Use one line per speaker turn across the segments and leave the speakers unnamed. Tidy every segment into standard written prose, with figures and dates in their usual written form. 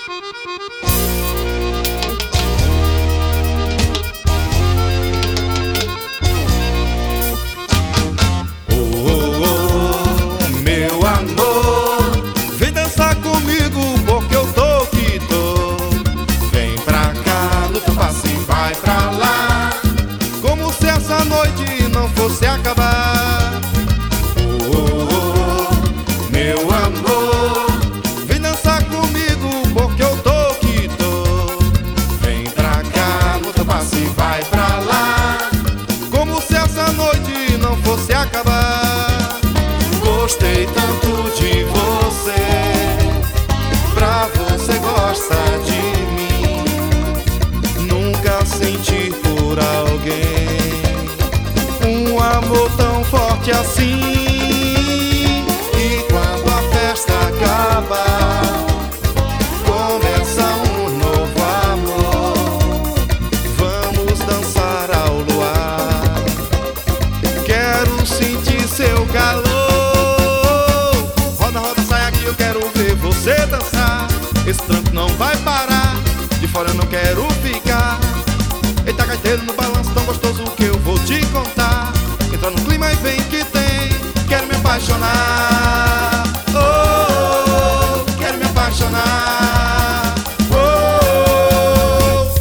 Meu amor, vem dançar comigo porque eu tô que tô. Vem pra cá, no teu passo e vai pra lá, como se essa noite não fosse acabar. Meu amor, vem dançar comigo porque eu tô que tô. Vem pra cá, no teu passo e vai pra lá, como se essa noite não fosse acabar. Gostei tanto de você, pra você gostar de mim. Nunca senti por alguém um amor tão forte assim. E quando a festa acabar, começa um novo amor. Vamos dançar ao luar, quero sentir seu calor. Eu quero ver você dançar, esse tranco não vai parar, de fora eu não quero ficar. Eita gaiteiro no balanço tão gostoso que eu vou te contar. Entra no clima e vem que tem, quero me apaixonar. Oh, quero me apaixonar. Oh,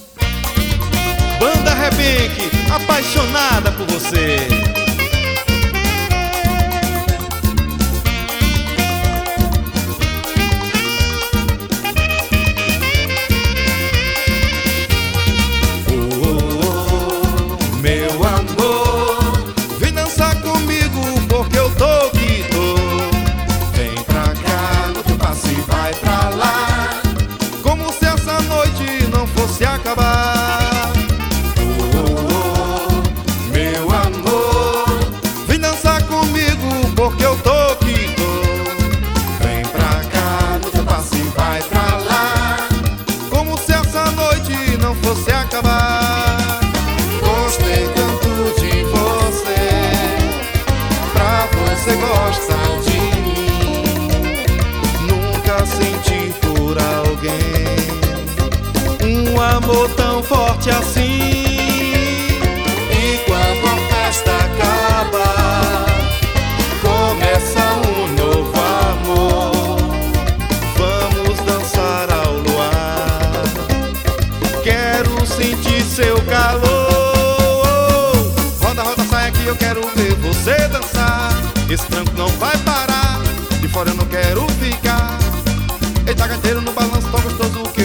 Banda Rebenque, apaixonada por você. Se acabar. Meu amor, vem dançar comigo porque eu tô que tô. Vem pra cá, no teu passo e vai pra lá, como se essa noite não fosse acabar. Gostei tanto de você, pra você gostar de mim. Nunca senti por alguém um amor tão forte assim. E quando a festa acaba, começa um novo amor. Vamos dançar ao luar, quero sentir seu calor. Roda, roda, sai aqui, eu quero ver você dançar. Esse tranco não vai parar, de fora eu não quero ficar. Eita gaiteiro no balanço tão gostoso que